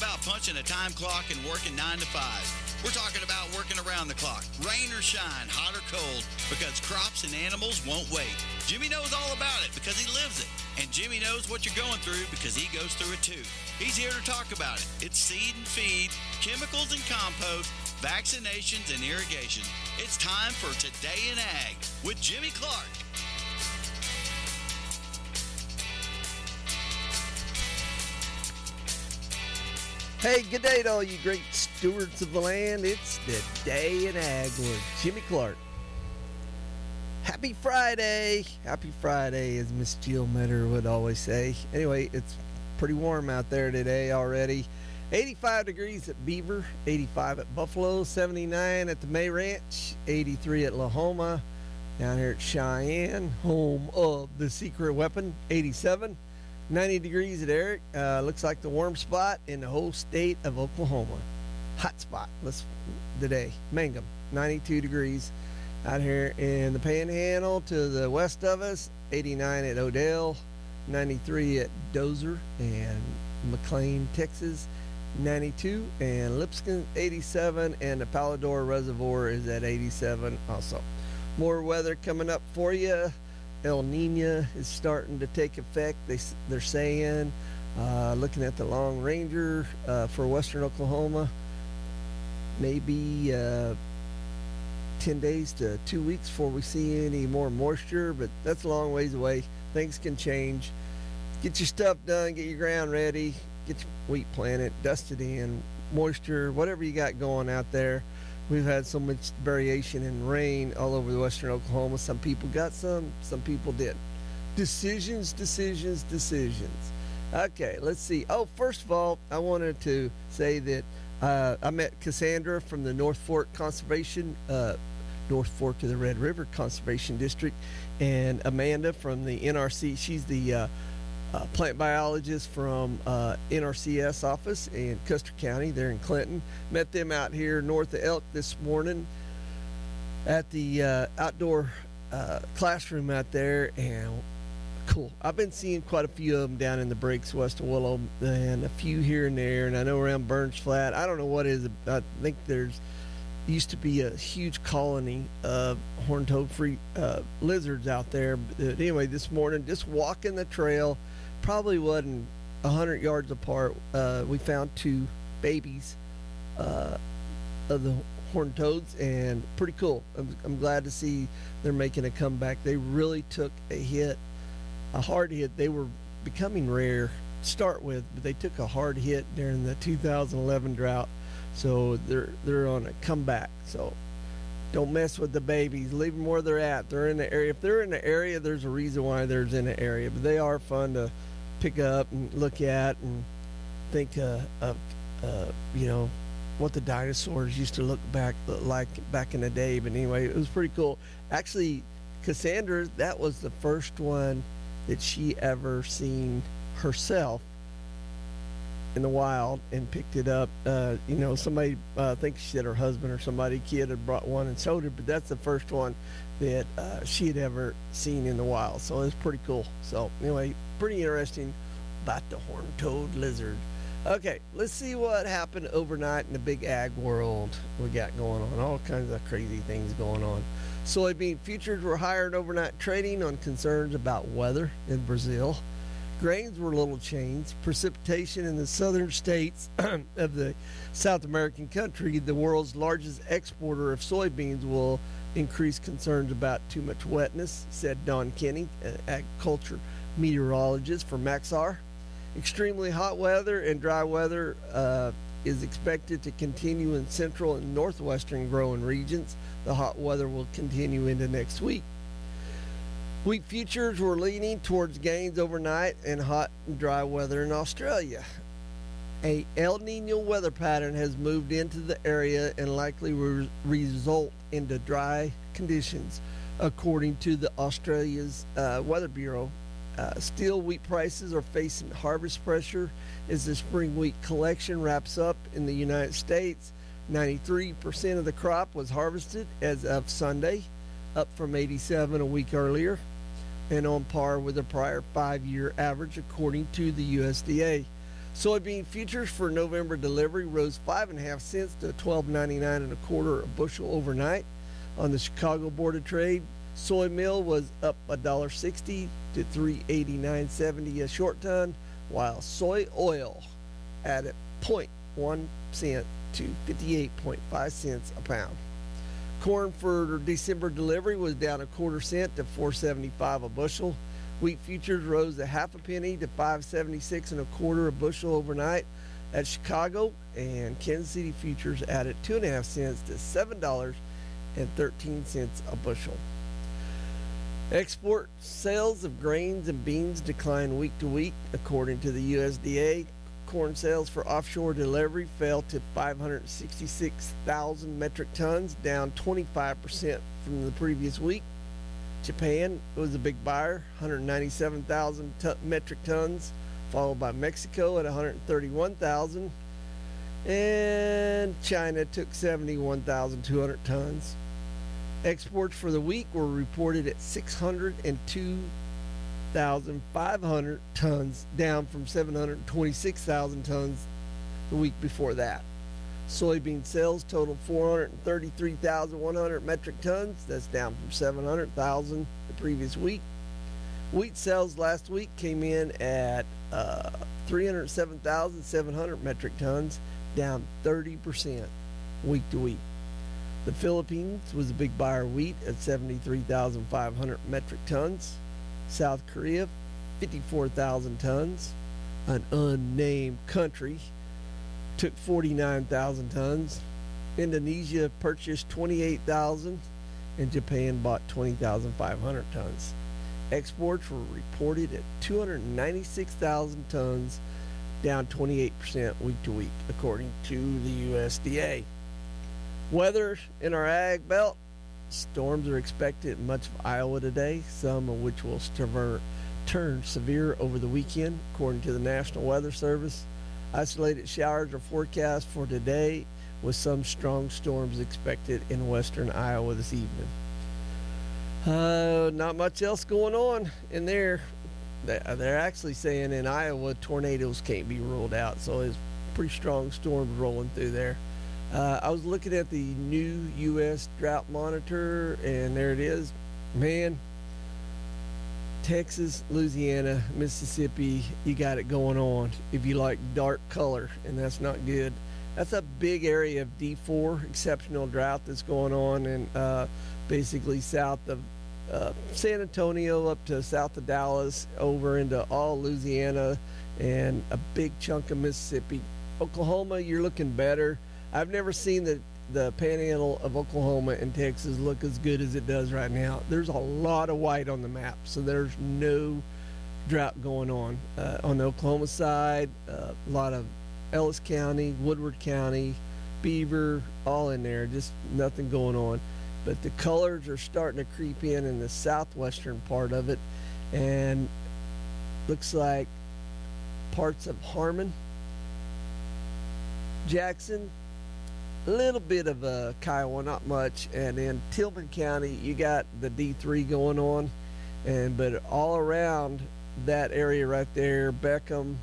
about punching a time clock and working 9 to 5. We're talking about working around the clock, rain or shine, hot or cold, because crops and animals won't wait. Jimmy knows all about it because he lives it. And Jimmy knows what you're going through because he goes through it too. He's here to talk about it. It's seed and feed, chemicals and compost, vaccinations and irrigation. It's time for Today in Ag with Jimmy Clark. Hey, good day to all you great stewards of the land. It's the Day in Ag with Jimmy Clark. Happy Friday. Happy Friday, as Miss Jill Metter would always say. Anyway, it's pretty warm out there today already. 85 degrees at Beaver, 85 at Buffalo, 79 at the May Ranch, 83 at Lahoma. Down here at Cheyenne, home of the secret weapon, 87. 90 degrees at Eric. Looks like the warm spot in the whole state of Oklahoma. Hot spot today. Mangum, 92 degrees out here in the Panhandle to the west of us. 89 at Odell, 93 at Dozer and McLean, Texas. 92 and Lipscomb, 87, and the Palador Reservoir is at 87 also. More weather coming up for you. El Nino is starting to take effect, they're saying. Looking at the Long Ranger for western Oklahoma, maybe 10 days to 2 weeks before we see any more moisture, but that's a long ways away. Things can change. Get your stuff done, get your ground ready, get your wheat planted, dust it in, moisture, whatever you got going out there. We've had so much variation in rain all over the western Oklahoma. Some people got some people didn't. Decisions. Okay, let's see. Oh, first of all, I wanted to say that I met Cassandra from the North Fork Conservation, North Fork of the Red River Conservation District, and Amanda from the NRC. She's the plant biologist from NRCS office in Custer County. They're in Clinton. Met them out here north of Elk this morning at the outdoor classroom out there, and cool. I've been seeing quite a few of them down in the breaks west of Willow, and a few here and there, and I know around Burns Flat. I don't know what it is. I think there's used to be a huge colony of horned-toed free lizards out there. But anyway, this morning, just walking the trail, probably wasn't 100 yards apart, we found two babies of the horned toads, and pretty cool. I'm glad to see they're making a comeback. They really took a hard hit. They were becoming rare to start with, but they took a hard hit during the 2011 drought, so they're on a comeback. So don't mess with the babies. Leave them where they're at. They're in the area. If they're in the area, there's a reason why they're in the area. But they are fun to pick up and look at and think of what the dinosaurs used to look like back in the day. But anyway, it was pretty cool. Actually, Cassandra, that was the first one that she ever seen herself in the wild and picked it up. Somebody, I think she said her husband or kid had brought one and showed her, but that's the first one that she had ever seen in the wild. So it's pretty cool. So anyway, pretty interesting about the horned-toed lizard. Okay, let's see what happened overnight in the big ag world we got going on. All kinds of crazy things going on. Soybean futures were higher in overnight trading on concerns about weather in Brazil. Grains were little changed. Precipitation in the southern states of the South American country, the world's largest exporter of soybeans, will increase concerns about too much wetness, said Don Kenny, an agriculture meteorologist for Maxar. Extremely hot weather and dry weather is expected to continue in central and northwestern growing regions. The hot weather will continue into next week. Wheat futures were leaning towards gains overnight and hot and dry weather in Australia. A El Nino weather pattern has moved into the area and likely will result into dry conditions, according to the Australia's Weather Bureau. Still, wheat prices are facing harvest pressure as the spring wheat collection wraps up in the United States. 93% of the crop was harvested as of Sunday, up from 87 a week earlier, and on par with the prior 5-year average, according to the USDA. Soybean futures for November delivery rose 5.5 cents to $12.99 a bushel overnight. On the Chicago Board of Trade, soy meal was up $1.60 to $3.8970 a short ton, while soy oil added 0.1 cent to 58.5 cents a pound. Corn for December delivery was down a quarter cent to $4.75 a bushel. Wheat futures rose a half a penny to $5.76 a bushel overnight at Chicago, and Kansas City futures added 2.5 cents to $7.13 a bushel. Export sales of grains and beans declined week to week, according to the USDA. Corn sales for offshore delivery fell to 566,000 metric tons, down 25% from the previous week. Japan was a big buyer, 197,000 metric tons, followed by Mexico at 131,000, and China took 71,200 tons. Exports for the week were reported at 602,500 tons, down from 726,000 tons the week before that. Soybean sales totaled 433,100 metric tons. That's down from 700,000 the previous week. Wheat sales last week came in at 307,700 metric tons, down 30% week to week. The Philippines was a big buyer of wheat at 73,500 metric tons. South Korea, 54,000 tons. An unnamed country took 49,000 tons. Indonesia purchased 28,000, and Japan bought 20,500 tons. Exports were reported at 296,000 tons, down 28% week to week, according to the USDA. Weather in our ag belt: storms are expected in much of Iowa today, some of which will turn severe over the weekend, according to the National Weather Service. Isolated showers are forecast for today, with some strong storms expected in western Iowa this evening. Not much else going on in there. They're actually saying in Iowa tornadoes can't be ruled out, so it's pretty strong storms rolling through there. I was looking at the new U.S. drought monitor, and there it is. Man, Texas, Louisiana, Mississippi, you got it going on if you like dark color, and that's not good. That's a big area of D4 exceptional drought that's going on, and basically south of San Antonio up to south of Dallas, over into all Louisiana, and a big chunk of Mississippi. Oklahoma, you're looking better. I've never seen the panhandle of Oklahoma and Texas look as good as it does right now. There's a lot of white on the map, so there's no drought going on. On the Oklahoma side, a lot of Ellis County, Woodward County, Beaver, all in there, just nothing going on. But the colors are starting to creep in the southwestern part of it, and looks like parts of Harmon, Jackson, a little bit of Kiowa, not much, and then Tillman County, you got the D3 going on, but all around that area right there, Beckham,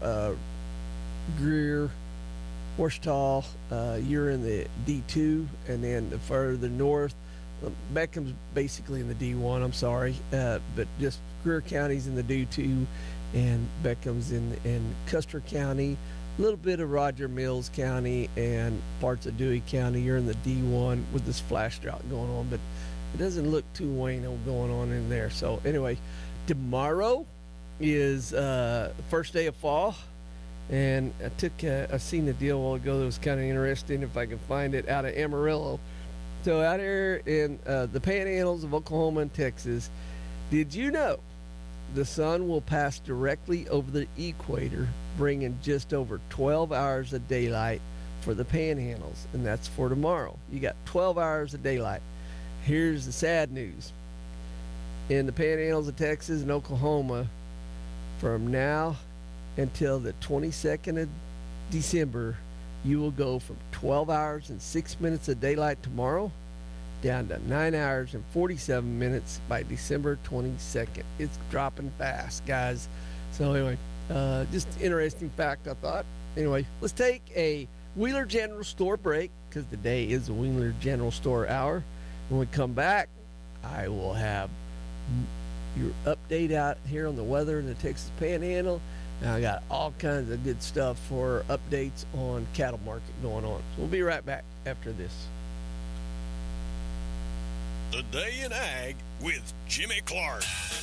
Greer, Ouachita, you're in the D2, and then the further north, Beckham's basically in the D1, I'm sorry, but just Greer County's in the D2, and Beckham's in Custer County, a little bit of Roger Mills County and parts of Dewey County. You're in the D1 with this flash drought going on, but it doesn't look too wayno going on in there. So anyway, tomorrow is first day of fall, and I seen the deal a while ago that was kind of interesting, if I can find it, out of Amarillo. So out here in the panhandles of Oklahoma and Texas, did you know the sun will pass directly over the equator, bringing just over 12 hours of daylight for the panhandles, and that's for tomorrow. You got 12 hours of daylight. Here's the sad news. In the panhandles of Texas and Oklahoma, from now until the 22nd of December, you will go from 12 hours and 6 minutes of daylight tomorrow down to 9 hours and 47 minutes by December 22nd. It's dropping fast, guys. So anyway, Just interesting fact, I thought. Anyway, let's take a Wheeler General Store break because today is the Wheeler General Store hour. When we come back, I will have your update out here on the weather in the Texas Panhandle. And I got all kinds of good stuff for updates on cattle market going on. So we'll be right back after this. The Day in Ag with Jimmy Clark.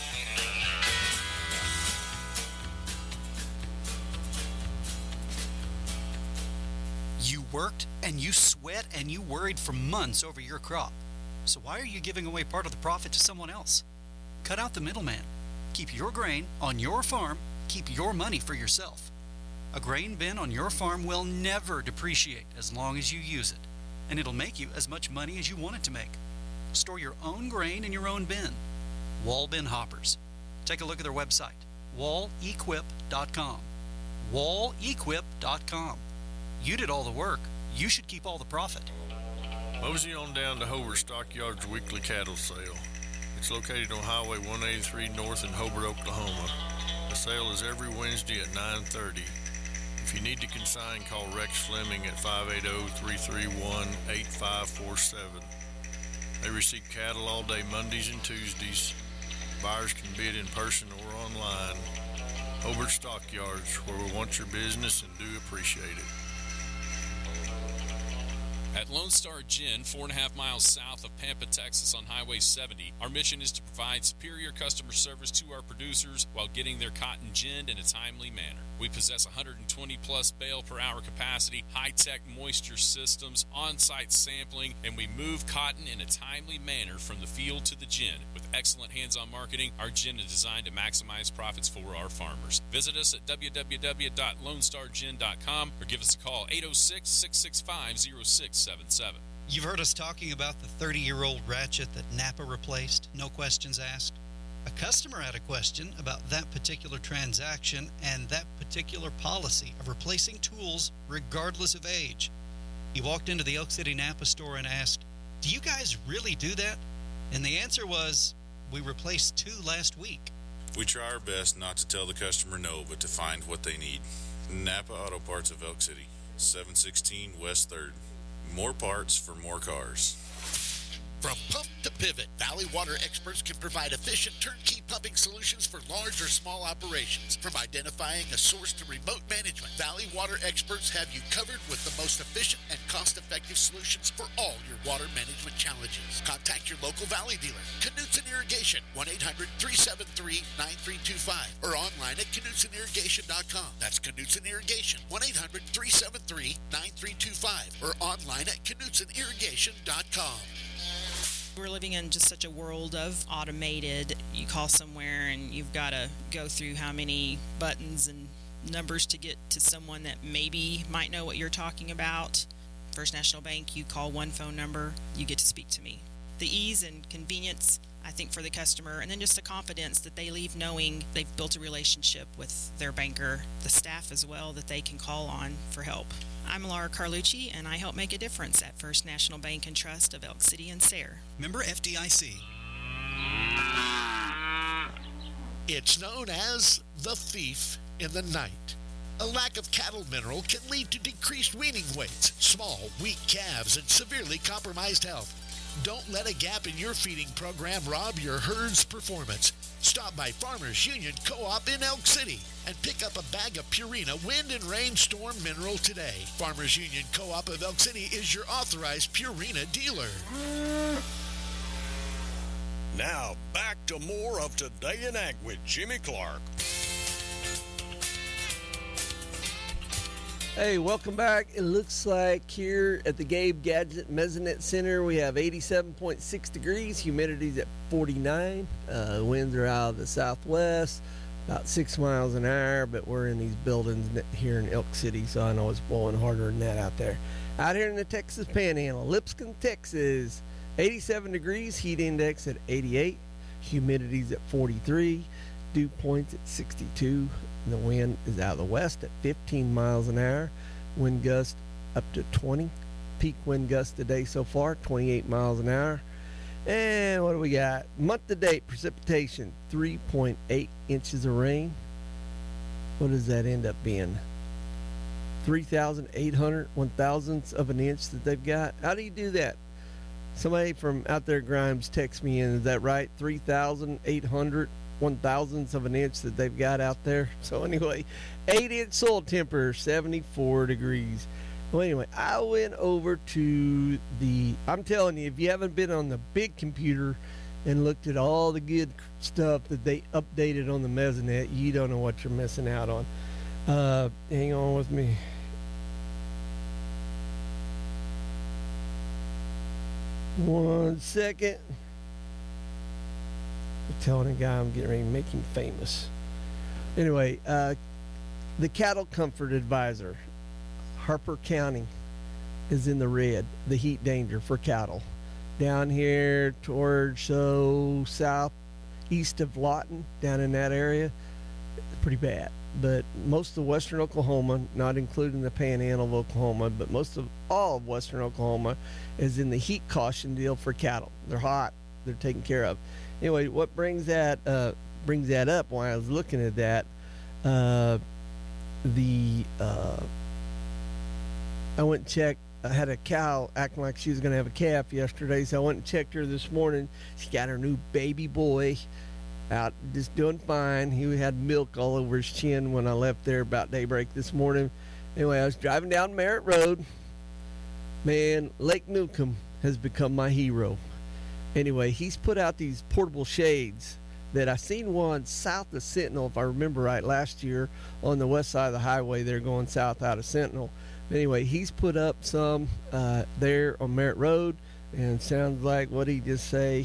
You worked and you sweat and you worried for months over your crop. So why are you giving away part of the profit to someone else? Cut out the middleman. Keep your grain on your farm. Keep your money for yourself. A grain bin on your farm will never depreciate as long as you use it. And it'll make you as much money as you want it to make. Store your own grain in your own bin. Wall Bin Hoppers. Take a look at their website, wallequip.com. Wallequip.com. You did all the work. You should keep all the profit. Mosey on down to Hobart Stockyards weekly cattle sale. It's located on Highway 183 north in Hobart, Oklahoma. The sale is every Wednesday at 9:30. If you need to consign, call Rex Fleming at 580-331-8547. They receive cattle all day Mondays and Tuesdays. Buyers can bid in person or online. Hobart Stockyards, where we want your business and do appreciate it. At Lone Star Gin, 4.5 miles south of Pampa, Texas on Highway 70, our mission is to provide superior customer service to our producers while getting their cotton ginned in a timely manner. We possess 120-plus bale per hour capacity, high-tech moisture systems, on-site sampling, and we move cotton in a timely manner from the field to the gin. With excellent hands-on marketing, our gin is designed to maximize profits for our farmers. Visit us at www.lonestargin.com or give us a call, 806-665-0677. You've heard us talking about the 30-year-old ratchet that Napa replaced, no questions asked. A customer had a question about that particular transaction and that particular policy of replacing tools regardless of age. He walked into the Elk City Napa store and asked, "Do you guys really do that?" And the answer was, "We replaced 2 last week." We try our best not to tell the customer no, but to find what they need. Napa Auto Parts of Elk City, 716 West 3rd. More parts for more cars. From pump to pivot, Valley Water experts can provide efficient turnkey pumping solutions for large or small operations. From identifying a source to remote management, Valley Water experts have you covered with the most efficient and cost-effective solutions for all your water management challenges. Contact your local Valley dealer, Knutson Irrigation, 1-800-373-9325, or online at KnutSonIrrigation.com. That's Knutson Irrigation, 1-800-373-9325, or online at KnutSonIrrigation.com. We're living in just such a world of automated. You call somewhere and you've got to go through how many buttons and numbers to get to someone that maybe might know what you're talking about. First National Bank, you call one phone number, you get to speak to me. The ease and convenience, I think, for the customer, and then just the confidence that they leave knowing they've built a relationship with their banker, the staff as well, that they can call on for help. I'm Laura Carlucci, and I help make a difference at First National Bank and Trust of Elk City and Sayre. Member FDIC. It's known as the thief in the night. A lack of cattle mineral can lead to decreased weaning weights, small, weak calves, and severely compromised health. Don't let a gap in your feeding program rob your herd's performance. Stop by Farmers Union Co-op in Elk City and pick up a bag of Purina Wind and Rainstorm Mineral today. Farmers Union Co-op of Elk City is your authorized Purina dealer. Now, back to more of Today in Ag with Jimmy Clark. Hey, welcome back. It looks like here at the Gabe Gadget Mesonet Center, we have 87.6 degrees, humidity's at 49. Winds are out of the southwest, about 6 miles an hour, but we're in these buildings here in Elk City, so I know it's blowing harder than that out there. Out here in the Texas Panhandle, Lipscomb, Texas, 87 degrees, heat index at 88, humidity's at 43, dew points at 62. The wind is out of the west at 15 miles an hour. Wind gust up to 20. Peak wind gust today so far, 28 miles an hour. And what do we got? Month to date precipitation, 3.8 inches of rain. what does that end up being? 3,800 1,000ths of an inch that they've got. How do you do that? Somebody from out there, Grimes, text me in. Is that right? 3,800 1,000ths of an inch that they've got out there. So anyway, 8-inch soil temperature, 74 degrees. Well, anyway, I went over to I'm telling you, if you haven't been on the big computer and looked at all the good stuff that they updated on the Mesonet, you don't know what you're missing out on. Hang on with me. One second. I'm telling a guy I'm getting ready to make him famous. Anyway, the Cattle Comfort Advisor, Harper County, is in the red, the heat danger for cattle. Down here towards southeast of Lawton, down in that area, pretty bad. But most of western Oklahoma, not including the panhandle of Oklahoma, but most of all of western Oklahoma is in the heat caution deal for cattle. They're hot. They're taken care of. Anyway, what brings that up while I was looking at that, I went and checked. I had a cow acting like she was going to have a calf yesterday, so I went and checked her this morning. She got her new baby boy out, just doing fine. He had milk all over his chin when I left there about daybreak this morning. Anyway, I was driving down Merritt Road. Man, Lake Newcomb has become my hero. Anyway, he's put out these portable shades that I seen one south of Sentinel, if I remember right, last year on the west side of the highway. They're going south out of Sentinel. Anyway, he's put up some there on Merritt Road, and sounds like, what did he just say?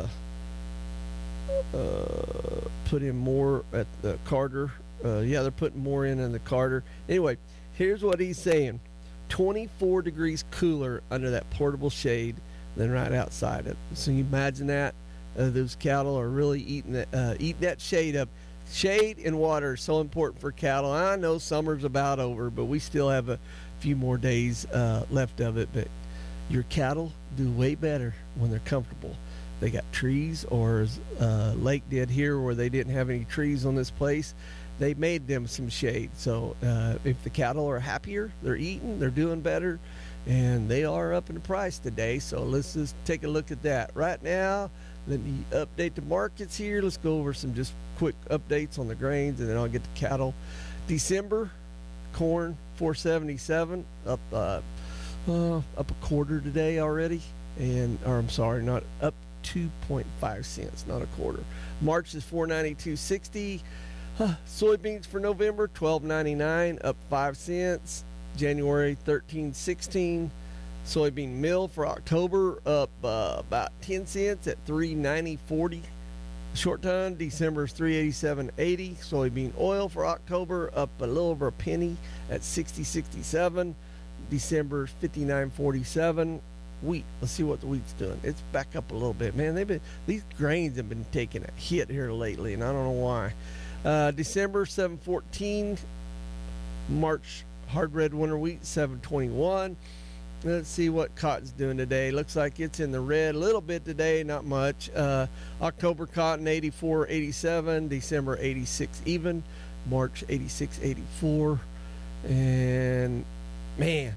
Put in more at the Carter. They're putting more in the Carter. Anyway, here's what he's saying: 24 degrees cooler under that portable shade than right outside it. So you imagine that. Those cattle are really eating that shade up. Shade and water are so important for cattle. I know summer's about over, but we still have a few more days left of it. But your cattle do way better when they're comfortable. They got trees, or as Lake did here where they didn't have any trees on this place, they made them some shade. So if the cattle are happier, they're eating, they're doing better, and they are up in the price today. So let's just take a look at that. Right now, let me update the markets here. Let's go over some just quick updates on the grains, and then I'll get the cattle. December, corn, 477, up a quarter today already. Not up 2.5 cents, not a quarter. March is 492.60. Soybeans for November, 12.99, up 5 cents. January, 13.16. Soybean meal for October, up about 10 cents at 390.40. Short ton, December is 387.80. Soybean oil for October, up a little over a penny at 60.67. December 59.47. Wheat, let's see what the wheat's doing. It's back up a little bit, man. These grains have been taking a hit here lately, and I don't know why. December 7.14. March hard red winter wheat 7.21. Let's see what cotton's doing today. Looks like it's in the red a little bit today, not much. October cotton 84.87. December 86 even. March 86.84. And man,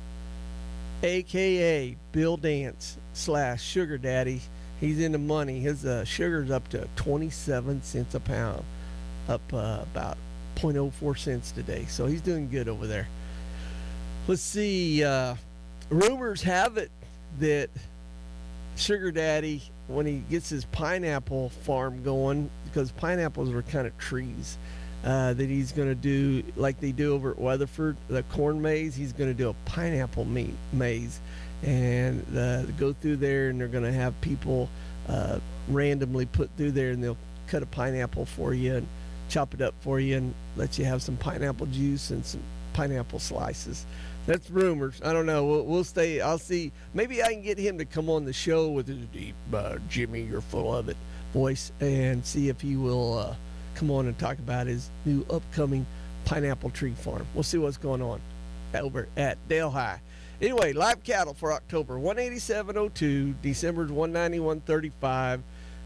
AKA Bill Dance / Sugar Daddy, he's in the money. His sugar's up to 27 cents a pound, up about 0.04 cents today. So he's doing good over there. Let's see. Rumors have it that Sugar Daddy, when he gets his pineapple farm going, because pineapples are kind of trees, that he's going to do like they do over at Weatherford, the corn maze. He's going to do a pineapple maze and go through there, and they're going to have people randomly put through there, and they'll cut a pineapple for you and chop it up for you and let you have some pineapple juice and some pineapple slices. That's rumors. I don't know. We'll stay. I'll see. Maybe I can get him to come on the show with his deep Jimmy, you're full of it voice, and see if he will come on and talk about his new upcoming pineapple tree farm. We'll see what's going on over at Dale High. Anyway, live cattle for October 187.02, December's 191.35,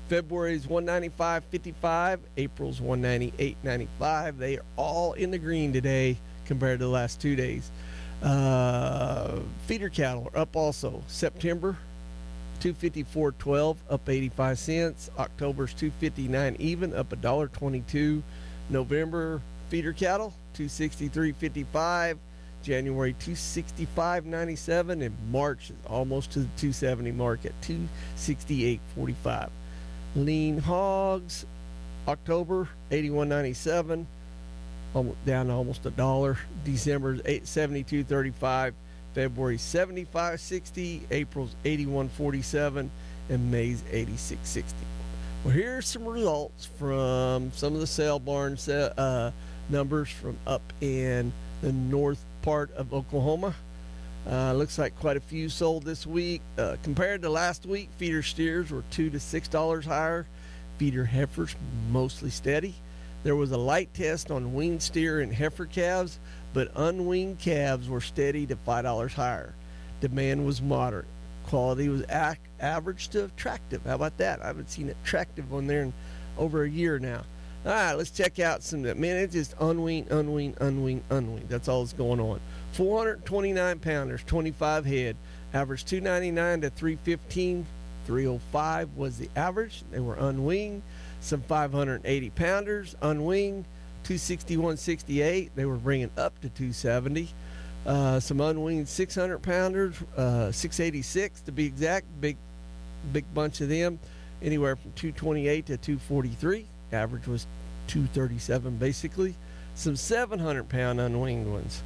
February's 195.55, April's 198.95. They are all in the green today compared to the last 2 days. Feeder cattle are up also. September 254.12, up 85 cents. October's 259 even, up $1.22. November feeder cattle 263.55. January 265.97, and March is almost to the 270 mark at 268.45. Lean hogs, October 81.97, down to almost $1. December's 72.35. February 75.60. April's 81.47, and May's 86.60. Well, here's some results from some of the sale barn numbers from up in the north part of Oklahoma. Looks like quite a few sold this week. Compared to last week, feeder steers were $2 to $6 higher. Feeder heifers mostly steady. There was a light test on weaned steer and heifer calves, but unweaned calves were steady to $5 higher. Demand was moderate. Quality was average to attractive. How about that? I haven't seen attractive on there in over a year now. All right, let's check out some. Man, it's just unweaned. That's all that's going on. 429 pounders, 25 head. Average 299 to 315. 305 was the average. They were unweaned. Some 580 pounders, unweaned. 261.68. They were bringing up to 270. Some unweaned 600 pounders, 686 to be exact. Big bunch of them. Anywhere from 228 to 243. Average was 237 basically. Some 700 pound unweaned ones.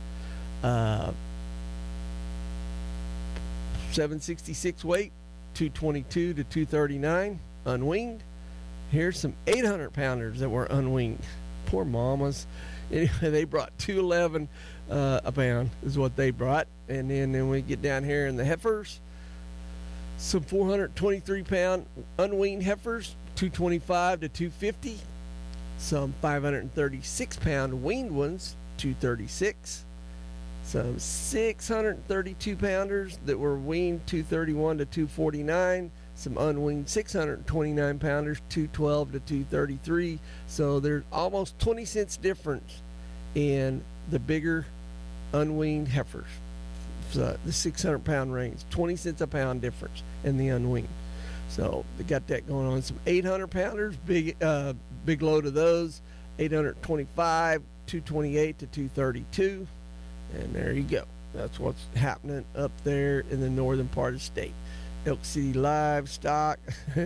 766 weight, 222 to 239 unweaned. Here's some 800 pounders that were unweaned. Poor mamas. Anyway, they brought 211 a pound is what they brought. And then we get down here in the heifers. Some 423 pound unweaned heifers, 225 to 250. Some 536 pound weaned ones, 236. Some 632 pounders that were weaned, 231 to 249. Some unweaned 629 pounders, 212 to 233. So there's almost 20 cents difference in the bigger unweaned heifers. So the 600 pound range, 20 cents a pound difference in the unweaned. So they got that going on. Some 800 pounders, big load of those, 825, 228 to 232. And there you go. That's what's happening up there in the northern part of the state. Elk City Livestock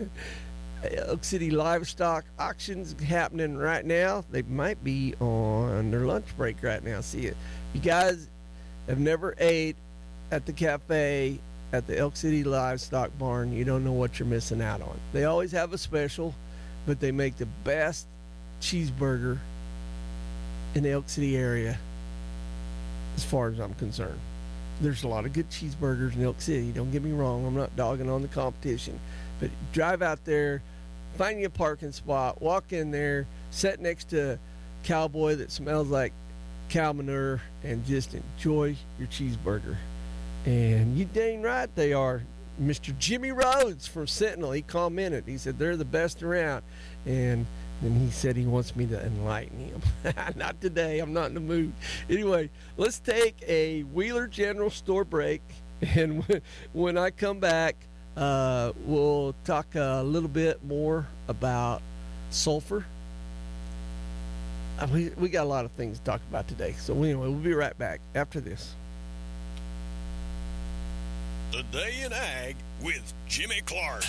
auctions happening right now. They might be on their lunch break right now. See it. You guys have never ate at the cafe at the Elk City Livestock Barn, you don't know what you're missing out on. They always have a special, but they make the best cheeseburger in the Elk City area as far as I'm concerned. There's a lot of good cheeseburgers in Elk City, don't get me wrong. I'm not dogging on the competition, but drive out there, find you a parking spot, walk in there, sit next to a cowboy that smells like cow manure, and just enjoy your cheeseburger. And you dang right they are. Mr. Jimmy Rhodes from Sentinel, he commented. He said they're the best around. And then he said he wants me to enlighten him. Not today. I'm not in the mood. Anyway, let's take a Wheeler General Store break. And when I come back, we'll talk a little bit more about sulfur. We got a lot of things to talk about today. So anyway, we'll be right back after this. The Day in Ag with Jimmy Clark.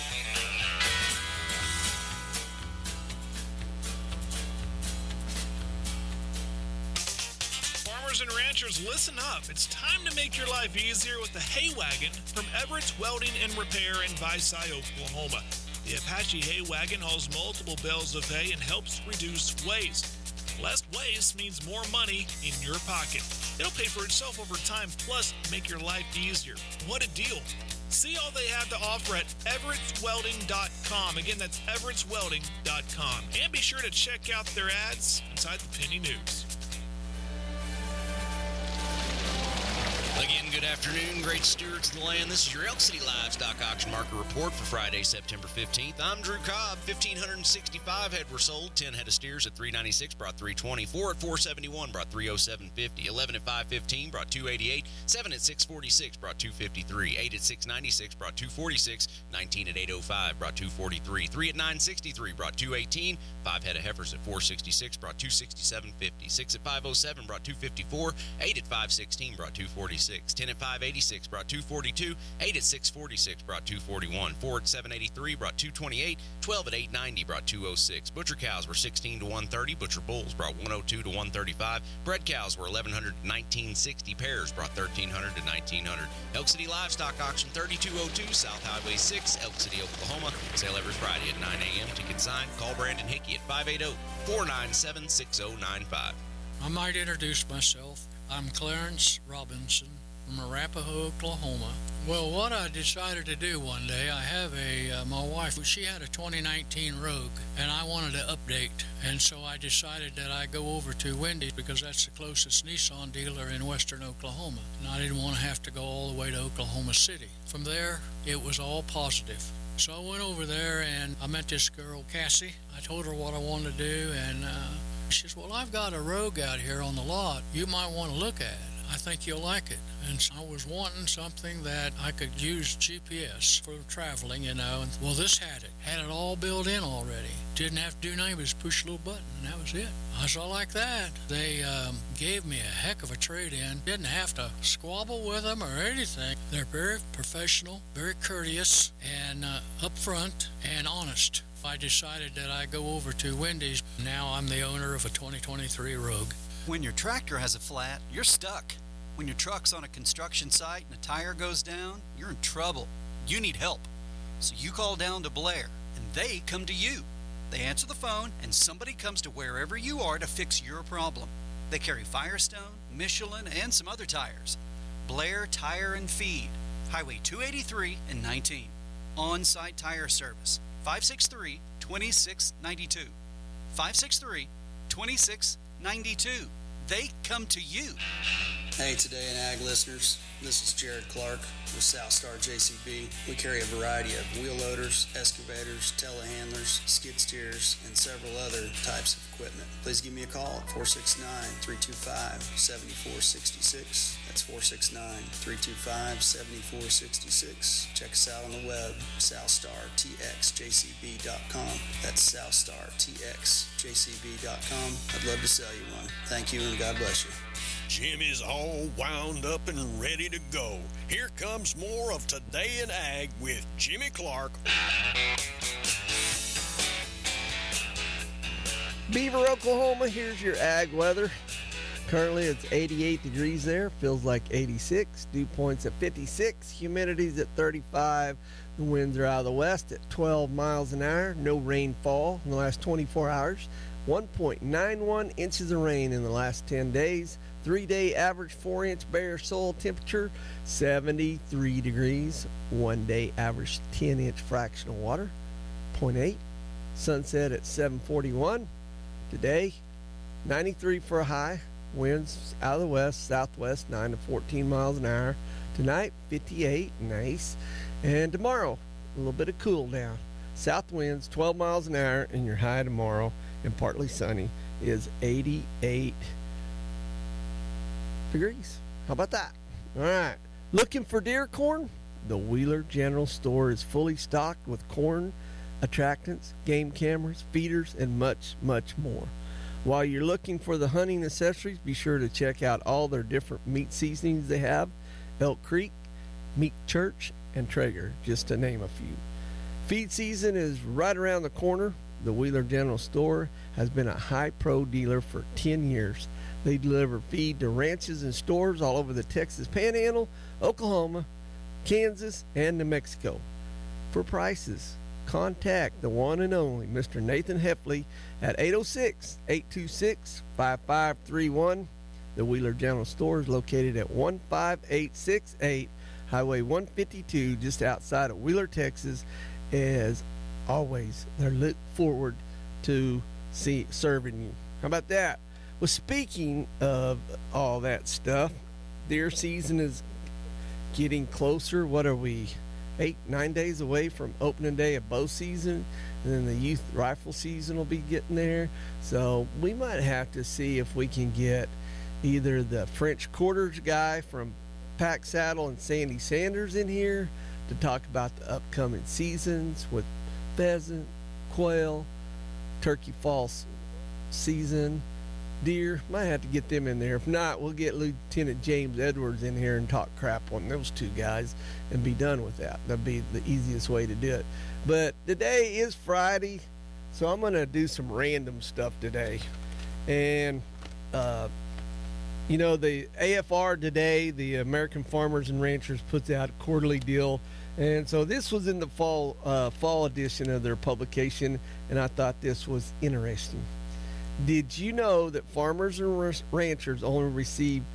Farmers and ranchers, listen up. It's time to make your life easier with the Hay Wagon from Everett's Welding and Repair in Visay, Oklahoma. The Apache Hay Wagon hauls multiple bales of hay and helps reduce waste. Less waste means more money in your pocket. It'll pay for itself over time, plus make your life easier. What a deal. See all they have to offer at everettswelding.com. Again, that's everettswelding.com. And be sure to check out their ads inside the Penny News. Again, good Good afternoon, great stewards of the land. This is your Elk City Livestock Auction Market Report for Friday, September 15th. I'm Drew Cobb. 1,565 head were sold. 10 head of steers at $396 brought $320. 4 at $471 brought $307.50. 11 at $515 brought $288. 7 at $646 brought $253. 8 at $696 brought $246. 19 at $805 brought $243. 3 at $963 brought $218. 5 head of heifers at $466 brought $267.50. 6 at $507 brought $254. 8 at $516 brought $246. 10 at $586 brought $242. 8 at $646 brought $241. 4 at $783 brought $228. 12 at $890 brought $206. Butcher cows were $16 to $130. Butcher bulls brought $102 to $135. Bred cows were $1,100 to $1,960. Pairs brought $1,300 to $1,900. Elk City Livestock Auction, 3202 South Highway 6, Elk City, Oklahoma. Sale every Friday at 9 a.m. Ticket sign. Call Brandon Hickey at 580-497-6095. I might introduce myself. I'm Clarence Robinson from Arapahoe, Oklahoma. Well, what I decided to do one day, I have my wife, she had a 2019 Rogue, and I wanted to update. And so I decided that I'd go over to Wendy's because that's the closest Nissan dealer in western Oklahoma. And I didn't want to have to go all the way to Oklahoma City. From there, it was all positive. So I went over there and I met this girl, Cassie. I told her what I wanted to do, and she says, well, I've got a Rogue out here on the lot you might want to look at. I think you'll like it. And so I was wanting something that I could use GPS for traveling, And, well, this had it all built in already. Didn't have to do nothing but just push a little button, and that was it. I saw like that. They gave me a heck of a trade-in. Didn't have to squabble with them or anything. They're very professional, very courteous, and upfront and honest. I decided that I'd go over to Wendy's. Now I'm the owner of a 2023 Rogue. When your tractor has a flat, you're stuck. When your truck's on a construction site and a tire goes down, you're in trouble. You need help. So you call down to Blair, and they come to you. They answer the phone, and somebody comes to wherever you are to fix your problem. They carry Firestone, Michelin, and some other tires. Blair Tire and Feed, Highway 283 and 19. On-site tire service, 563-2692. 563-2692. They come to you. Hey, Today in Ag listeners, this is Jared Clark with Southstar JCB. We carry a variety of wheel loaders, excavators, telehandlers, skid steers, and several other types of equipment. Please give me a call at 469-325-7466. That's 469-325-7466. Check us out on the web, SouthstarTXJCB.com. That's SouthstarTXJCB.com. I'd love to sell you one. Thank you, and God bless you. Jim is all wound up and ready to go. Here comes more of Today in Ag with Jimmy Clark. Beaver, Oklahoma, here's your ag weather. Currently it's 88 degrees there, feels like 86. Dew points at 56, humidity's at 35. The winds are out of the west at 12 miles an hour. No rainfall in the last 24 hours. 1.91 inches of rain in the last 10 days. 3-day average 4-inch bare soil temperature, 73 degrees. 1-day average 10-inch fractional water, 0.8. Sunset at 7:41. Today, 93 for a high. Winds out of the west, southwest, 9 to 14 miles an hour. Tonight, 58, nice. And tomorrow, a little bit of cool down. South winds, 12 miles an hour, and your high tomorrow, and partly sunny, is 88 degrees. How about that? All right. Looking for deer corn? The Wheeler General Store is fully stocked with corn, attractants, game cameras, feeders, and much, much more. While you're looking for the hunting accessories, be sure to check out all their different meat seasonings they have. Elk Creek, Meat Church, and Traeger, just to name a few. Feed season is right around the corner. The Wheeler General Store has been a high pro dealer for 10 years. They deliver feed to ranches and stores all over the Texas Panhandle, Oklahoma, Kansas, and New Mexico. For prices, contact the one and only Mr. Nathan Heffley at 806-826-5531. The Wheeler General Store is located at 15868 Highway 152, just outside of Wheeler, Texas. As always, they're look forward to serving you. How about that? Well, speaking of all that stuff, deer season is getting closer. What are we, 8-9 days away from opening day of bow season, and then the youth rifle season will be getting there. So we might have to see if we can get either the French Quarters guy from Pack Saddle and Sandy Sanders in here to talk about the upcoming seasons with pheasant, quail, turkey fall season, deer. Might have to get them in there. If not, we'll get Lieutenant James Edwards in here and talk crap on those two guys and be done with that. That'd be the easiest way to do it. But today is Friday, so I'm going to do some random stuff today. And, you know, the AFR today, the American Farmers and Ranchers, puts out a quarterly deal. And so this was in the fall edition of their publication, and I thought this was interesting. Did you know that farmers and ranchers only receive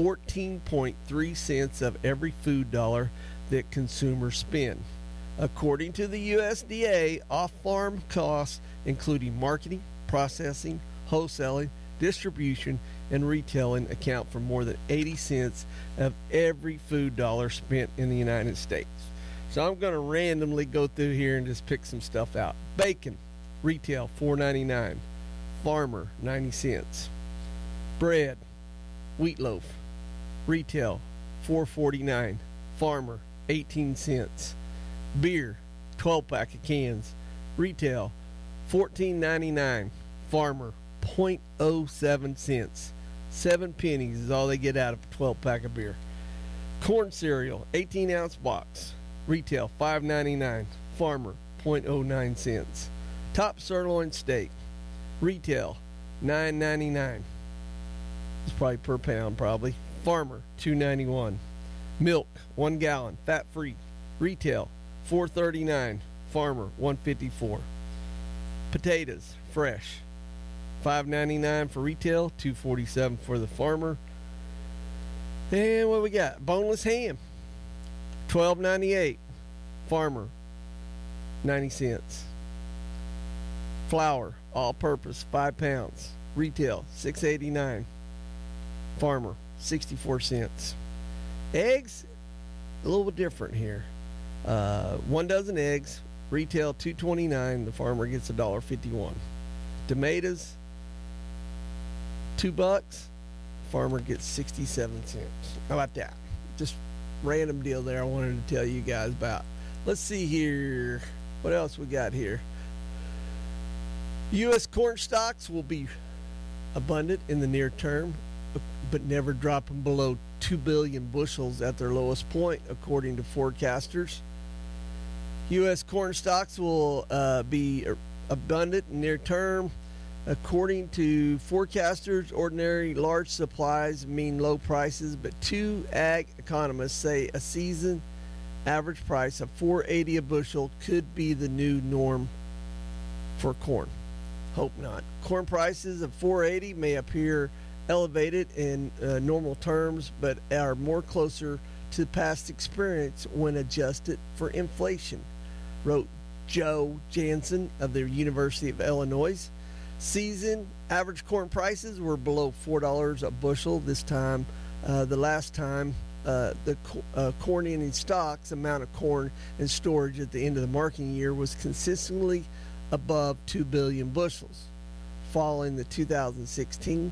14.3 cents of every food dollar that consumers spend? According to the USDA, off-farm costs, including marketing, processing, wholesaling, distribution, and retailing, account for more than 80 cents of every food dollar spent in the United States. So I'm going to randomly go through here and just pick some stuff out. Bacon, retail, $4.99. Farmer, 90 cents. Bread, wheat loaf, retail, $4.49. Farmer, 18 cents. Beer, 12-pack of cans, retail, $14.99. Farmer, 0.07 cents. 7 pennies is all they get out of a 12-pack of beer. Corn cereal, 18-ounce box, retail, $5.99. Farmer, 0.09 cents. Top sirloin steak, retail, $9.99. It's probably per pound, probably. Farmer, $2.91. Milk, 1 gallon, fat-free, retail, $4.39. Farmer, $1.54. Potatoes, fresh, $5.99 for retail, $2.47 for the farmer. And what we got? Boneless ham, $12.98. Farmer, 90 cents. Flour, all-purpose, 5 pounds. Retail, $6.89. Farmer, 64 cents. Eggs, a little bit different here. 1 dozen eggs, retail $2.29. The farmer gets $1.51. Tomatoes, $2. Farmer gets 67 cents. How about that? Just random deal there I wanted to tell you guys about. Let's see here. What else we got here? U.S. corn stocks will be abundant in the near term, but never dropping below 2 billion bushels at their lowest point, according to forecasters. U.S. corn stocks will be abundant in near term. According to forecasters, ordinary large supplies mean low prices, but 2 ag economists say a season average price of $4.80 a bushel could be the new norm for corn. Hope not. Corn prices of $4.80 may appear elevated in normal terms, but are more closer to past experience when adjusted for inflation, wrote Joe Jansen of the University of Illinois. Season average corn prices were below $4 a bushel this time. The last time the corn ending stocks, amount of corn in storage at the end of the marketing year, was consistently above 2 billion bushels, following the 2016,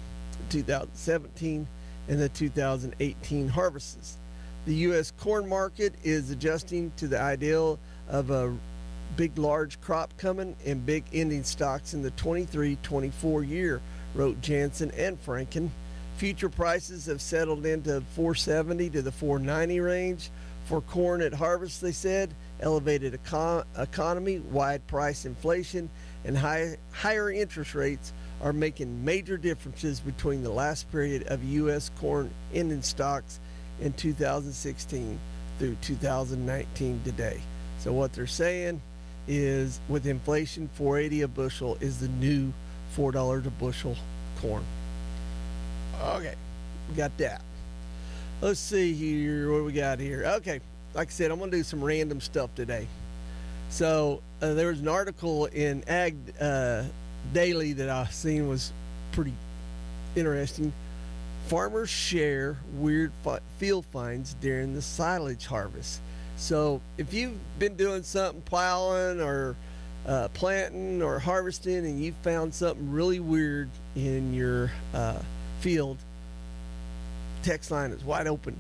2017, and the 2018 harvests. The U.S. corn market is adjusting to the ideal of a big, large crop coming and big ending stocks in the 23-24 year, wrote Jansen and Franken. Future prices have settled into $4.70 to the $4.90 range for corn at harvest, they said. Elevated economy, wide price inflation, and higher interest rates are making major differences between the last period of U.S. corn ending stocks in 2016 through 2019 today. So what they're saying is, with inflation, $4.80 a bushel is the new $4 a bushel corn. Okay, we got that. Let's see here what we got here. Okay, like I said, I'm going to do some random stuff today. So there was an article in Ag Daily that I seen was pretty interesting. Farmers share weird field finds during the silage harvest. So if you've been doing something, plowing or planting or harvesting, and you found something really weird in your field, text line is wide open,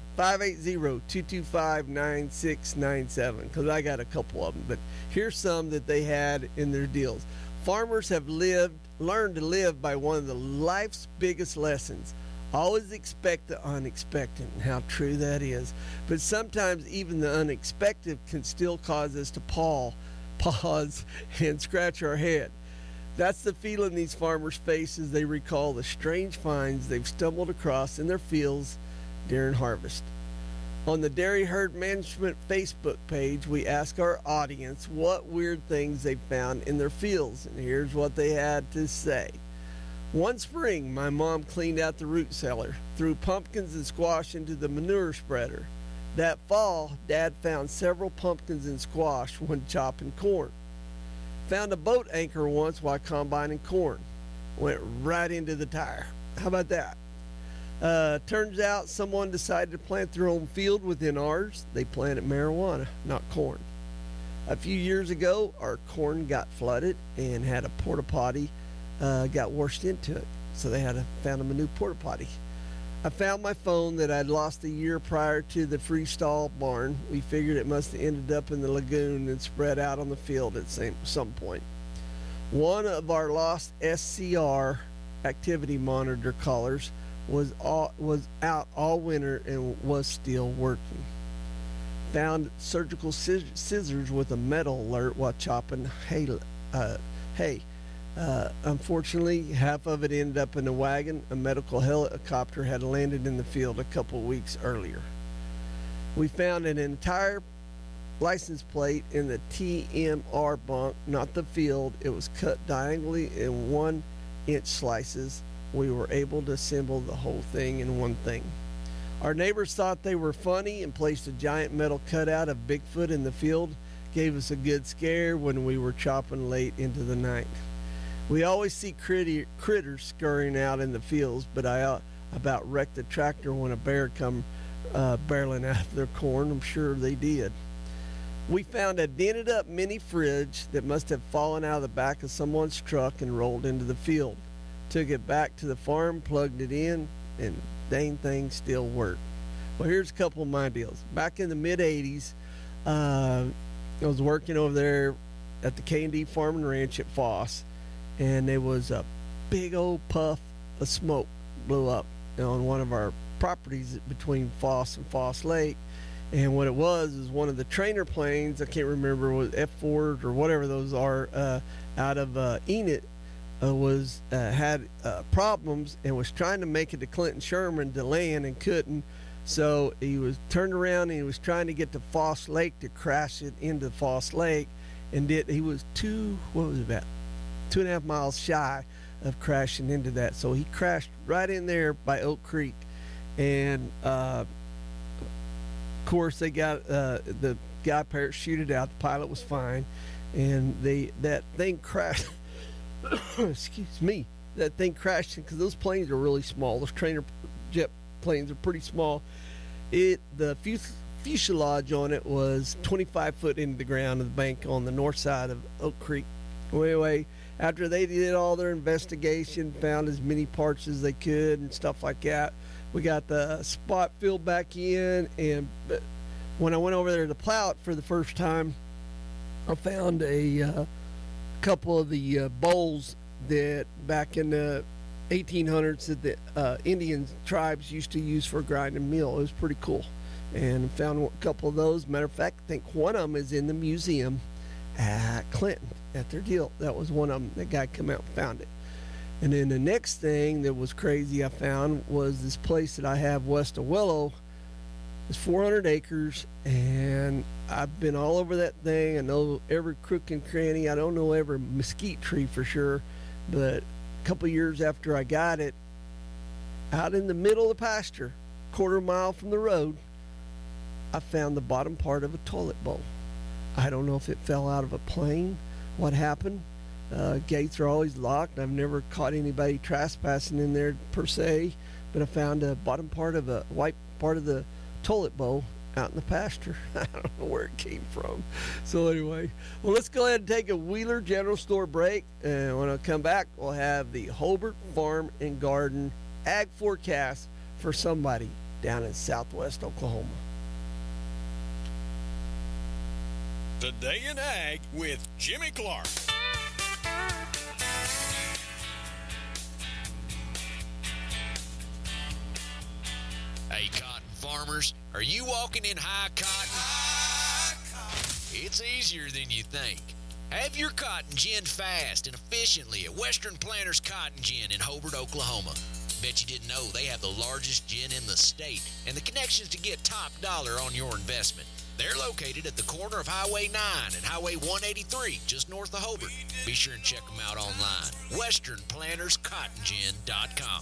580-225-9697, because I got a couple of them. But here's some that they had in their deals. Farmers have learned to live by one of the life's biggest lessons. Always expect the unexpected, and how true that is. But sometimes even the unexpected can still cause us to pause and scratch our head. That's the feeling these farmers face as they recall the strange finds they've stumbled across in their fields during harvest. On the Dairy Herd Management Facebook page, we ask our audience what weird things they found in their fields, and here's what they had to say. One spring, my mom cleaned out the root cellar, threw pumpkins and squash into the manure spreader. That fall, Dad found several pumpkins and squash when chopping corn. Found a boat anchor once while combining corn. Went right into the tire. How about that? Turns out someone decided to plant their own field within ours. They planted marijuana, not corn. A few years ago, our corn got flooded and had a porta potty got washed into it. So they found them a new porta potty. I found my phone that I'd lost a year prior to the freestall barn. We figured it must have ended up in the lagoon and spread out on the field at some point. One of our lost SCR activity monitor collars was out all winter and was still working. Found surgical scissors with a metal alert while chopping hay. Unfortunately, half of it ended up in a wagon. A medical helicopter had landed in the field a couple weeks earlier. We found an entire license plate in the TMR bunk, not the field. It was cut diagonally in 1-inch slices. We were able to assemble the whole thing in one thing. Our neighbors thought they were funny and placed a giant metal cutout of Bigfoot in the field. Gave us a good scare when we were chopping late into the night. We always see critters scurrying out in the fields, but I about wrecked the tractor when a bear come barreling out of their corn. I'm sure they did. We found a dented up mini fridge that must have fallen out of the back of someone's truck and rolled into the field. Took it back to the farm, plugged it in, and dang thing still worked. Well, here's a couple of my deals. Back in the mid-'80s, I was working over there at the K&D Farm and Ranch at Foss, and there was a big old puff of smoke blew up on one of our properties between Foss and Foss Lake. And what it was one of the trainer planes, I can't remember, was F4s or whatever those are, out of Enid, had problems and was trying to make it to Clinton Sherman to land and couldn't. So he was turned around and he was trying to get to Foss Lake to crash it into Foss Lake, and he was 2.5 miles shy of crashing into that. So he crashed right in there by Oak Creek, and of course they got the guy parachuted out. The pilot was fine, and that thing crashed. Excuse me. That thing crashed because those planes are really small. Those trainer jet planes are pretty small. The fuselage on it was 25 foot into the ground of the bank on the north side of Oak Creek. Anyway, after they did all their investigation, found as many parts as they could and stuff like that, we got the spot filled back in. And when I went over there to plow it for the first time, I found a couple of the bowls that back in the 1800s that the Indian tribes used to use for grinding meal. It was pretty cool, and found a couple of those. Matter of fact, I think one of them is in the museum at Clinton at their deal. That was one of them. That guy come out and found it. And then the next thing that was crazy I found was this place that I have west of Willow. It's 400 acres, and I've been all over that thing. I know every crook and cranny. I don't know every mesquite tree for sure, but a couple years after I got it, out in the middle of the pasture, quarter mile from the road, I found the bottom part of a toilet bowl. I don't know if it fell out of a plane, what happened. Gates are always locked. I've never caught anybody trespassing in there per se, but I found a bottom part of a white part of the toilet bowl out in the pasture. I don't know where it came from. So anyway, well, let's go ahead and take a Wheeler General Store break. And when I come back, we'll have the Hobart Farm and Garden Ag Forecast for somebody down in southwest Oklahoma. Today in Ag with Jimmy Clark. Hey, cotton farmers, are you walking in high cotton? It's easier than you think. Have your cotton ginned fast and efficiently at Western Planters Cotton Gin in Hobart, Oklahoma. Bet you didn't know they have the largest gin in the state and the connections to get top dollar on your investment. They're located at the corner of Highway 9 and Highway 183, just north of Hobart. Be sure and check them out online. WesternPlantersCottonGin.com.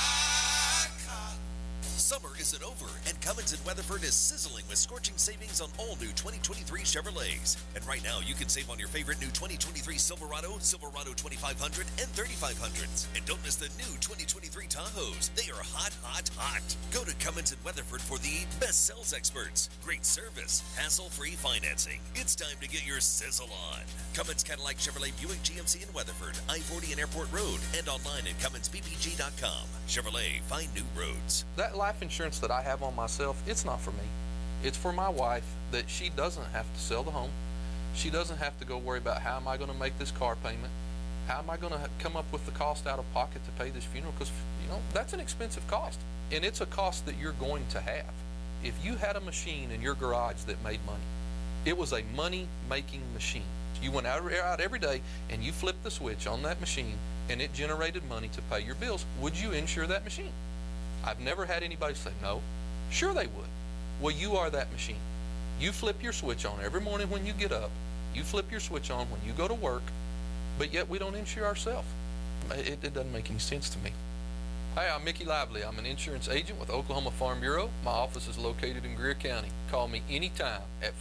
Summer isn't over, and Cummins in Weatherford is sizzling with scorching savings on all new 2023 Chevrolets. And right now, you can save on your favorite new 2023 Silverado, Silverado 2500, and 3500s. And don't miss the new 2023 Tahoes. They are hot, hot, hot. Go to Cummins in Weatherford for the best sales experts, great service, hassle-free financing. It's time to get your sizzle on. Cummins Cadillac Chevrolet Buick GMC in Weatherford, I-40 and Airport Road, and online at CumminsBPG.com. Chevrolet, find new roads. That life insurance that I have on myself, it's not for me. It's for my wife, that she doesn't have to sell the home. She doesn't have to go worry about how am I going to make this car payment? How am I going to come up with the cost out of pocket to pay this funeral? Because, that's an expensive cost. And it's a cost that you're going to have. If you had a machine in your garage that made money, it was a money-making machine. You went out every day and you flipped the switch on that machine and it generated money to pay your bills. Would you insure that machine? I've never had anybody say no. Sure they would. Well, you are that machine. You flip your switch on every morning when you get up. You flip your switch on when you go to work, but yet we don't insure ourselves. It doesn't make any sense to me. Hi, I'm Mickey Lively. I'm an insurance agent with Oklahoma Farm Bureau. My office is located in Greer County. Call me anytime at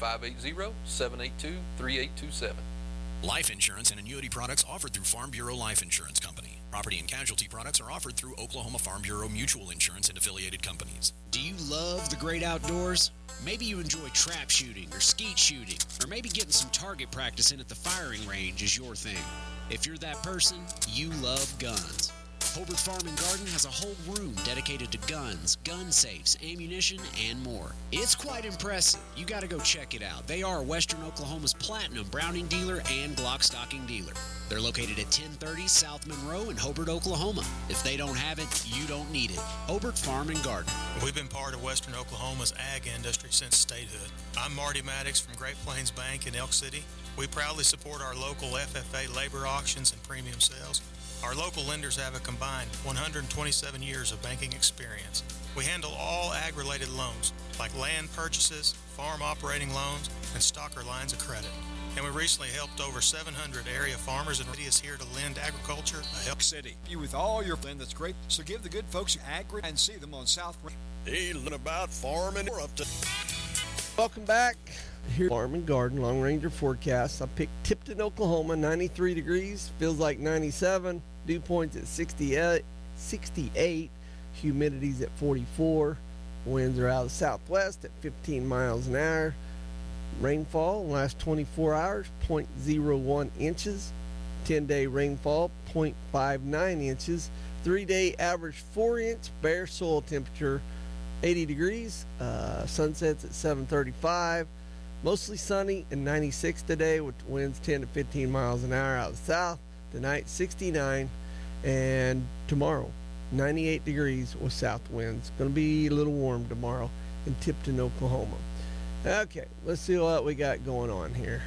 580-782-3827. Life insurance and annuity products offered through Farm Bureau Life Insurance Company. Property and casualty products are offered through Oklahoma Farm Bureau Mutual Insurance and affiliated companies. Do you love the great outdoors? Maybe you enjoy trap shooting or skeet shooting, or maybe getting some target practice in at the firing range is your thing. If you're that person, you love guns. Hobart Farm and Garden has a whole room dedicated to guns, gun safes, ammunition, and more. It's quite impressive. You got to go check it out. They are Western Oklahoma's platinum Browning dealer and Glock stocking dealer. They're located at 1030 South Monroe in Hobart, Oklahoma. If they don't have it, you don't need it. Hobart Farm and Garden. We've been part of Western Oklahoma's ag industry since statehood. I'm Marty Maddox from Great Plains Bank in Elk City. We proudly support our local FFA labor auctions and premium sales. Our local lenders have a combined 127 years of banking experience. We handle all ag-related loans, like land purchases, farm operating loans, and stocker lines of credit. And we recently helped over 700 area farmers and is here to lend agriculture a help. City. You with all your land, that's great. So give the good folks Agri and see them on South. Hey, learn about farming. We're up to. Welcome back. Here, Farm and Garden Long Ranger forecast. I picked Tipton, Oklahoma, 93 degrees, feels like 97. Dew points at 68. Humidity's at 44. Winds are out of the southwest at 15 miles an hour. Rainfall in the last 24 hours, 0.01 inches. 10-day rainfall, 0.59 inches. 3-day average 4-inch. Bare soil temperature, 80 degrees. Sunsets at 7:35. Mostly sunny and 96 today with winds 10 to 15 miles an hour out of the south. Tonight, 69. And tomorrow, 98 degrees with south winds. Going to be a little warm tomorrow in Tipton, Oklahoma. Okay, let's see what we got going on here.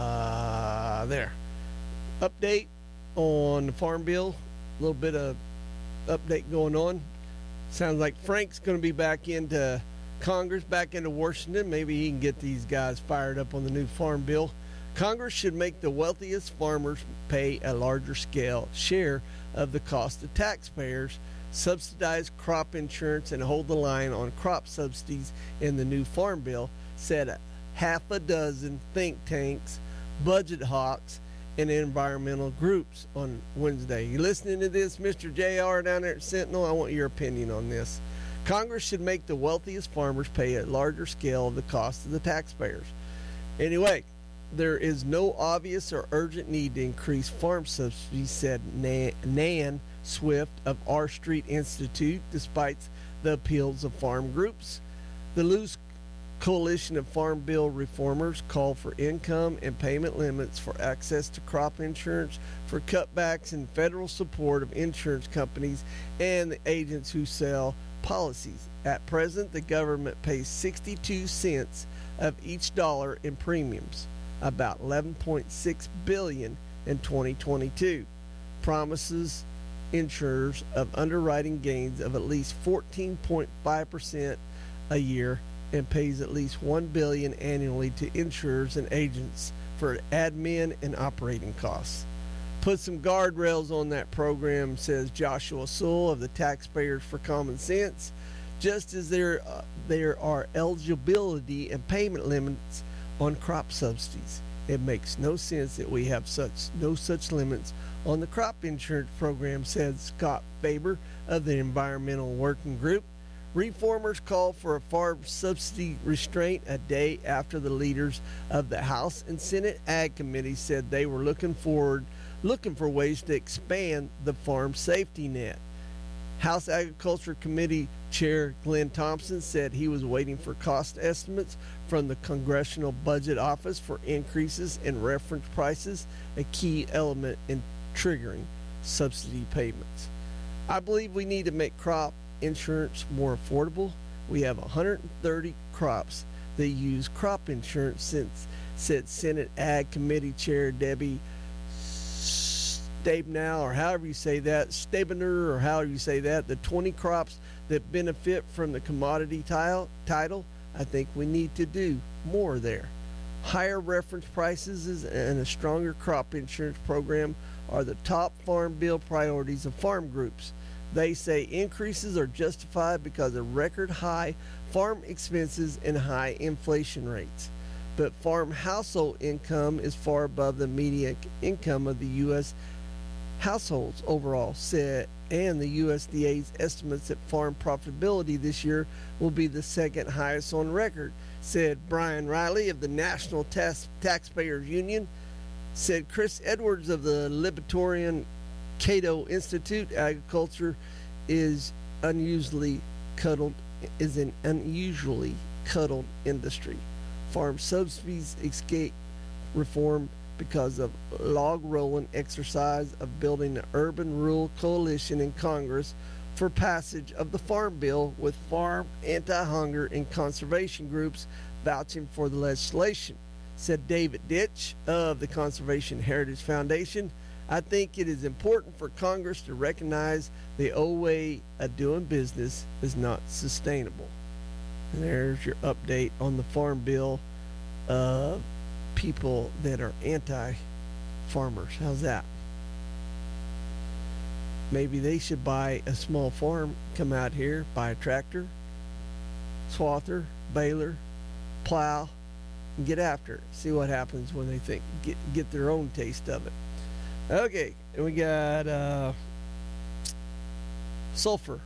There. Update on the Farm Bill. A little bit of update going on. Sounds like Frank's going to be back into Congress, back into Washington. Maybe he can get these guys fired up on the new Farm Bill. Congress should make the wealthiest farmers pay a larger scale share of the cost of taxpayers, subsidize crop insurance, and hold the line on crop subsidies in the new Farm Bill, said half a dozen think tanks, budget hawks, and environmental groups on Wednesday. You listening to this, Mr. JR down there at Sentinel? I want your opinion on this. Congress should make the wealthiest farmers pay a larger scale of the cost of the taxpayers. Anyway, there is no obvious or urgent need to increase farm subsidies, said Nan Swift of R Street Institute, despite the appeals of farm groups. The loose coalition of Farm Bill reformers call for income and payment limits for access to crop insurance, for cutbacks in federal support of insurance companies and the agents who sell policies. At present, the government pays 62 cents of each dollar in premiums, about $11.6 billion in 2022. Promises insurers of underwriting gains of at least 14.5% a year, and pays at least $1 billion annually to insurers and agents for admin and operating costs. Put some guardrails on that program, says Joshua Sewell of the Taxpayers for Common Sense. Just as there are eligibility and payment limits on crop subsidies, it makes no sense that we have no such limits on the crop insurance program, said Scott Faber of the Environmental Working Group. Reformers call for a farm subsidy restraint a day after the leaders of the House and Senate Ag Committee said they were looking for ways to expand the farm safety net. House Agriculture Committee Chair Glenn Thompson said he was waiting for cost estimates from the Congressional Budget Office for increases in reference prices, a key element in triggering subsidy payments. I believe we need to make crop insurance more affordable. We have 130 crops that use crop insurance, said Senate Ag Committee Chair Debbie Stabenow, or however you say that, Stabenow, or however you say that. The 20 crops that benefit from the commodity title, I think we need to do more there. Higher reference prices and a stronger crop insurance program are the top Farm Bill priorities of farm groups. They say increases are justified because of record high farm expenses and high inflation rates. But farm household income is far above the median income of the U.S. households overall, said, and the USDA's estimates that farm profitability this year will be the second highest on record, said Brian Riley of the National Taxpayers Union. Said Chris Edwards of the Libertarian Cato Institute, agriculture is an unusually cuddled industry. Farm subsidies escape reform because of log rolling exercise of building an urban-rural coalition in Congress for passage of the Farm Bill, with farm, anti-hunger, and conservation groups vouching for the legislation, said David Ditch of the Conservation Heritage Foundation. I think it is important for Congress to recognize the old way of doing business is not sustainable. And there's your update on the Farm Bill of people that are anti-farmers. How's that? Maybe they should buy a small farm, come out here, buy a tractor, swather, baler, plow, and get after it. See what happens when they get their own taste of it. Okay, and we got sulfur.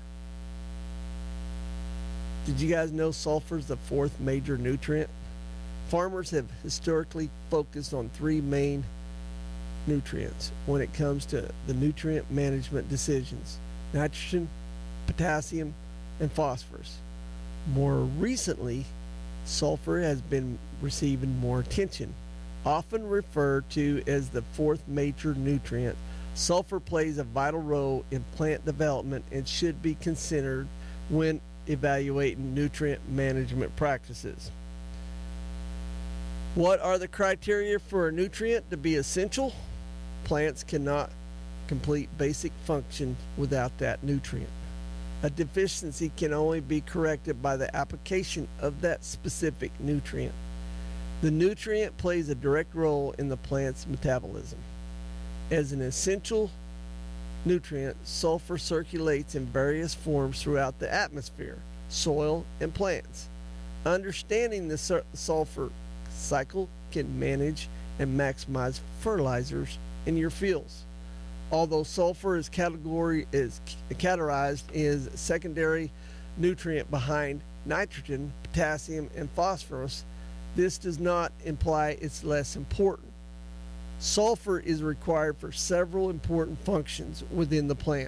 Did you guys know sulfur is the fourth major nutrient? Farmers have historically focused on three main nutrients when it comes to the nutrient management decisions: nitrogen, potassium, and phosphorus. More recently, sulfur has been receiving more attention. Often referred to as the fourth major nutrient, sulfur plays a vital role in plant development and should be considered when evaluating nutrient management practices. What are the criteria for a nutrient to be essential? Plants cannot complete basic functions without that nutrient. A deficiency can only be corrected by the application of that specific nutrient. The nutrient plays a direct role in the plant's metabolism. As an essential nutrient, sulfur circulates in various forms throughout the atmosphere, soil, and plants. Understanding the sulfur cycle can manage and maximize fertilizers in your fields. Although sulfur is categorized as secondary nutrient behind nitrogen, potassium, and phosphorus, this does not imply it's less important. Sulfur is required for several important functions within the plant.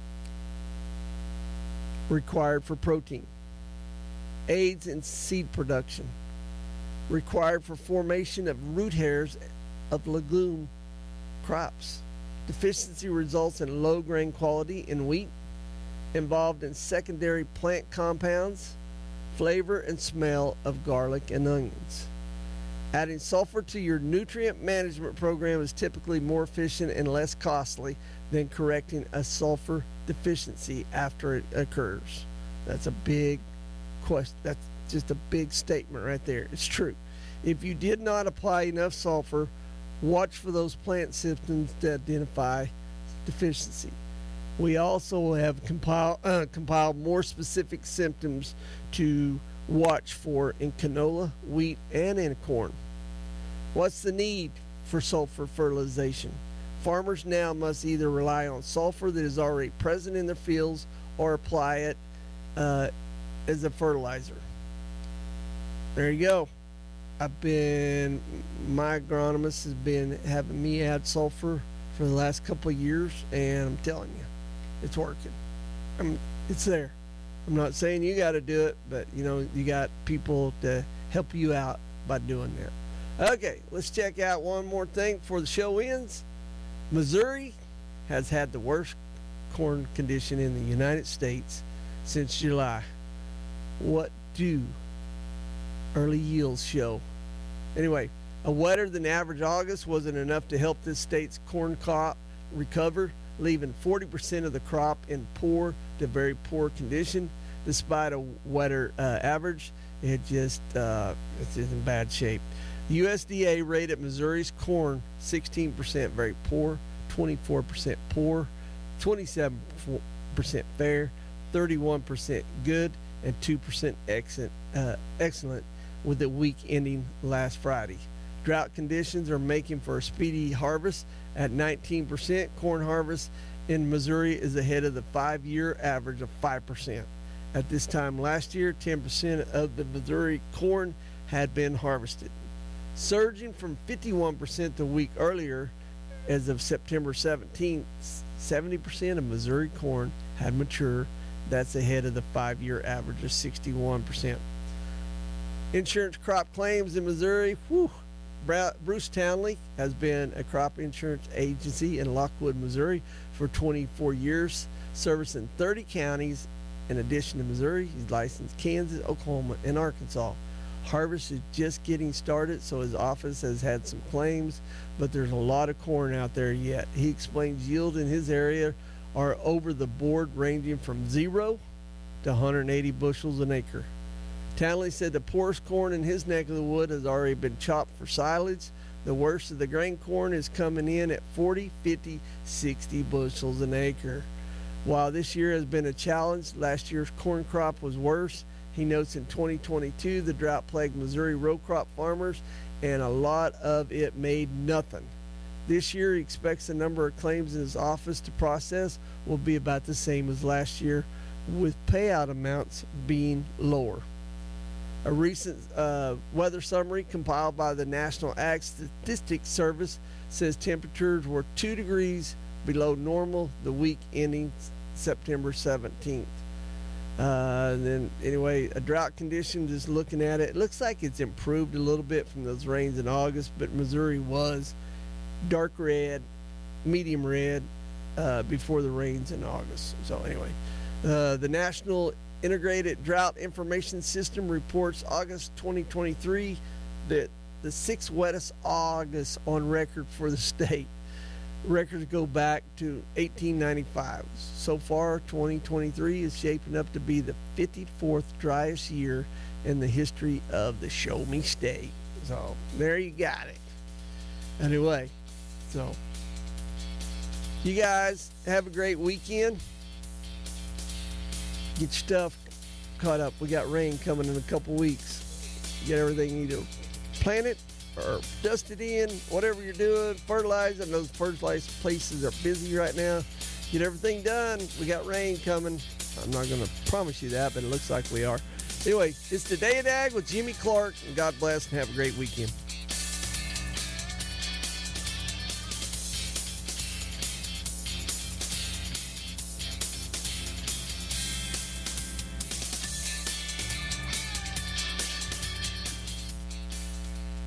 Required for protein, aids in seed production, required for formation of root hairs of legume crops. Deficiency results in low grain quality in wheat, involved in secondary plant compounds, flavor and smell of garlic and onions. Adding sulfur to your nutrient management program is typically more efficient and less costly than correcting a sulfur deficiency after it occurs. That's a big question. That's just a big statement right there. It's true. If you did not apply enough sulfur, watch for those plant symptoms to identify deficiency. We also have compiled more specific symptoms to watch for in canola, wheat, and in corn. What's the need for sulfur fertilization? Farmers now must either rely on sulfur that is already present in their fields or apply it as a fertilizer. There you go. My agronomist has been having me add sulfur for the last couple of years, and I'm telling you, it's working. It's there. I'm not saying you got to do it, but you got people to help you out by doing that. Okay, let's check out one more thing before the show ends. Missouri has had the worst corn condition in the United States since July. What do early yields show? Anyway, a wetter than average August wasn't enough to help this state's corn crop recover, leaving 40% of the crop in poor to very poor condition. Despite a wetter average, it's in bad shape. The USDA rated Missouri's corn 16% very poor, 24% poor, 27% fair, 31% good, and 2% excellent, with the week ending last Friday. Drought conditions are making for a speedy harvest. At 19%, corn harvest in Missouri is ahead of the 5-year average of 5%. At this time last year, 10% of the Missouri corn had been harvested, surging from 51% the week earlier. As of September 17th, 70% of Missouri corn had matured. That's ahead of the 5-year average of 61%. Insurance crop claims in Missouri. Bruce Townley has been a crop insurance agency in Lockwood, Missouri for 24 years, servicing 30 counties. In addition to Missouri, he's licensed Kansas, Oklahoma, and Arkansas. Harvest is just getting started, so his office has had some claims, but there's a lot of corn out there yet. He explains yield in his area are over the board, ranging from 0 to 180 bushels an acre. Townley said the poorest corn in his neck of the wood has already been chopped for silage. The worst of the grain corn is coming in at 40, 50, 60 bushels an acre. While this year has been a challenge, last year's corn crop was worse. He notes in 2022 the drought plagued Missouri row crop farmers, and a lot of it made nothing. This year he expects the number of claims in his office to process will be about the same as last year, with payout amounts being lower. A recent weather summary compiled by the National Ag Statistics Service says temperatures were 2 degrees below normal the week ending September 17th. Then anyway, a drought condition, just looking at it, looks like it's improved a little bit from those rains in August, but Missouri was dark red, medium red before the rains in August. So anyway, the National Integrated Drought Information System reports August 2023 that the 6th wettest August on record for the state. Records go back to 1895. So far, 2023 is shaping up to be the 54th driest year in the history of the Show Me State. So there you got it. Anyway, so you guys have a great weekend. Get your stuff caught up. We got rain coming in a couple weeks. Get everything you need to plant it, or dust it in, whatever you're doing, fertilize. I know the fertilizer places are busy right now. Get everything done. We got rain coming. I'm not going to promise you that, but it looks like we are. Anyway, it's Today in Ag with Jimmy Clark, and God bless and have a great weekend.